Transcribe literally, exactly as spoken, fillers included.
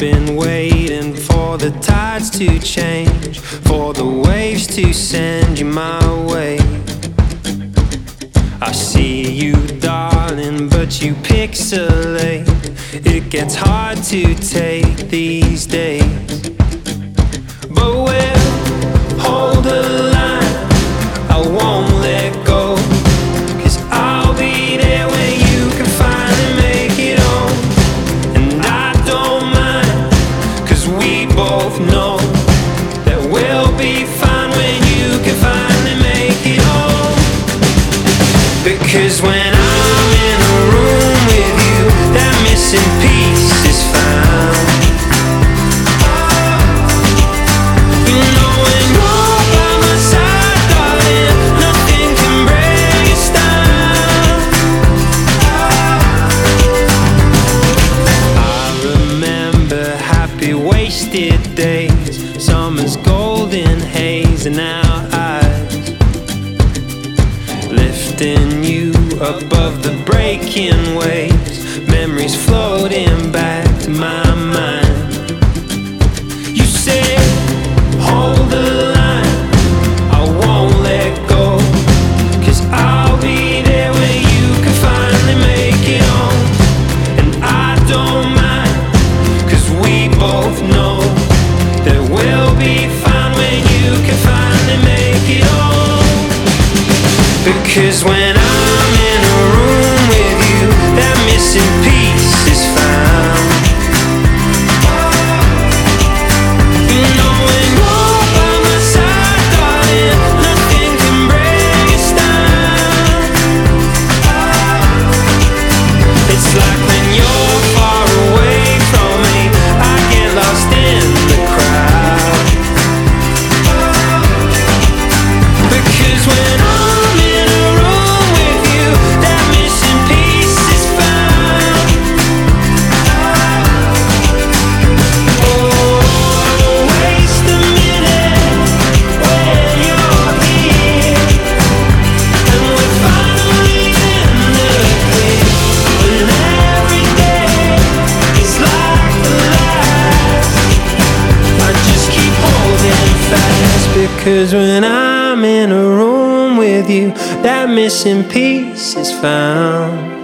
been waiting for the tides to change, for the waves to send you my way. I see you, darling, but you pixelate. It gets hard to take these days, but we'll hold the line. I won't let go, 'cause I'll be there when you can finally make it home. And I don't mind, 'cause we both know that we'll be fine when you can finally make it home. Because when I'm in a room with you, that missing piece is found. You know when you're by my side, darling, nothing can break us down. I remember happy wasted days, summer's golden haze in our eyes, lifting you above the breaking waves, memories floating back to my mind. You said, hold the line, I won't let go, 'cause I'll be there when you can finally make it home. And I don't mind, 'cause we both know that we'll be fine when you can finally make it home. Because when I'm in a room with you, that missing piece is found. You know when you're by my side, darling, nothing can break us down. It's like when you're far away from me, I get lost in the crowd. Because when I'm in a room with you, that missing piece is found. Oh, don't waste a minute when you're here, and we're finally in the clear. When every day is like the last, I just keep holding fast. Because when I'm in a room with you, that missing piece is found.